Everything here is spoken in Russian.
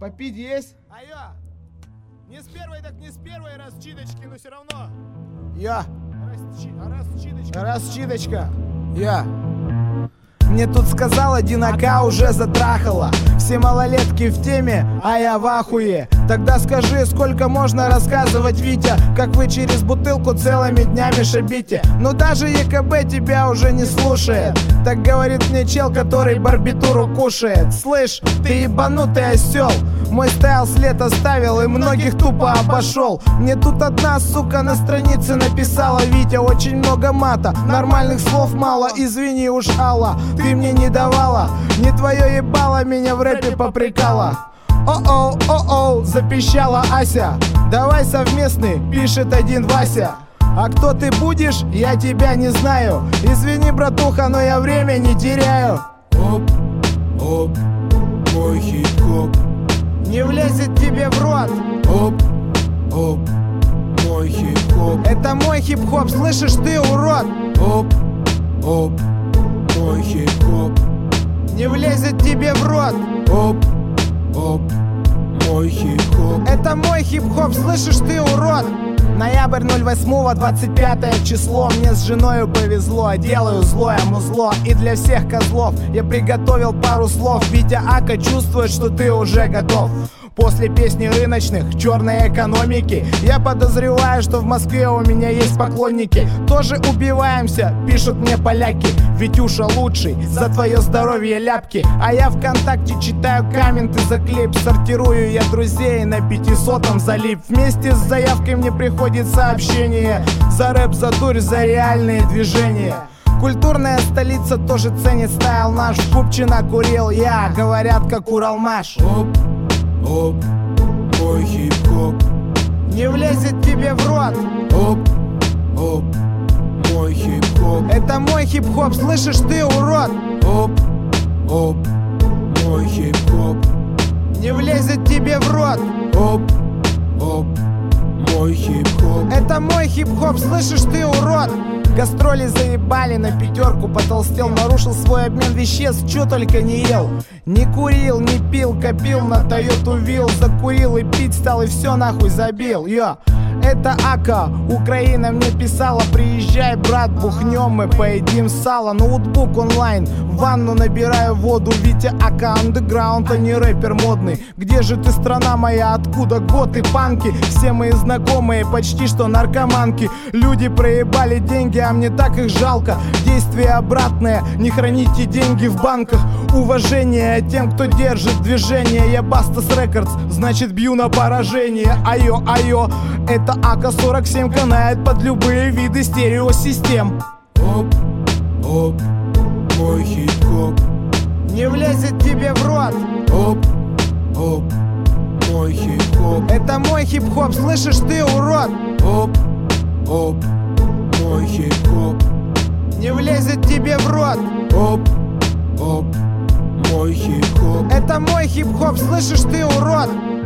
Попить есть? Айо! Не с первой, так не с первой расчидочки, но все равно. Я. Расчидочка. Расчидочка. Я. Мне тут сказал один АК уже затрахала. Все малолетки в теме, а я в ахуе. Тогда скажи, сколько можно рассказывать, Витя, как вы через бутылку целыми днями шибите. Но даже ЕКБ тебя уже не слушает. Так говорит мне чел, который барбитуру кушает. Слышь, ты ебанутый осел. Мой стайл след оставил и многих тупо обошел. Мне тут одна сука на странице написала: Витя, очень много мата, нормальных слов мало, извини уж, Алла, ты мне не давала. Не твое ебало меня в рэпе попрекала. О-оу, о-оу, запищала Ася. Давай совместный, пишет один Вася. А кто ты будешь, я тебя не знаю. Извини, братуха, но я время не теряю. Оп, оп, мой хип-хоп Не влезет тебе в рот. Оп, оп, мой хип-хоп Это мой хип-хоп, слышишь ты, урод? Оп, оп, мой хип-хоп Не влезет тебе в рот. Оп, оп, мой хип-хоп Это мой хип-хоп, слышишь ты, урод? Ноябрь 08-го, 25 число. Мне с женою повезло, делаю злое музло. И для всех козлов я приготовил пару слов. Витя Ака чувствует, что ты уже готов. После песни рыночных, черной экономики, я подозреваю, что в Москве у меня есть поклонники. Тоже убиваемся, пишут мне поляки. Витюша лучший, за твое здоровье ляпки. А я ВКонтакте читаю комменты за клип. Сортирую я друзей на 500-м залип. Вместе с заявкой мне приходит сообщение: за рэп, за дурь, за реальные движения. Культурная столица тоже ценит стайл наш. Купчина курил я, говорят, как Уралмаш. Оп, оп, мой хип-хоп Не влезет тебе в рот. Оп, оп, мой хип-хоп Это мой хип-хоп, слышишь ты, урод? Оп, оп, мой хип-хоп Не влезет тебе в рот. Оп, оп, мой хип-хоп Это мой хип-хоп, слышишь ты, урод? Гастроли заебали, на пятерку потолстел. Нарушил свой обмен веществ, чё только не ел. Не курил, не пил, копил на Тойоту Вилл. Закурил и пить стал, и все нахуй забил. Йо, это Ака, Украина мне писала: приезжай, брат, бухнем мы, поедим сало. Ноутбук онлайн, в ванну набираю воду. Витя Ака андеграунд, а не рэпер модный. Где же ты, страна моя, откуда готы, панки? Все мои знакомые почти что наркоманки. Люди проебали деньги, а мне так их жалко. Действие обратное, не храните деньги в банках. Уважение тем, кто держит движение. Я Бастас Рекордс, значит бью на поражение. Айо, айо, это АК-47 канает под любые виды стереосистем. Оп, оп, мой хип-хоп Не влезет тебе в рот. Оп, оп, мой хип-хоп Это мой хип-хоп, слышишь ты, урод? Оп, оп, мой хип-хоп Не влезет тебе в рот. Оп, оп, мой хип-хоп Это мой хип-хоп, слышишь ты, урод?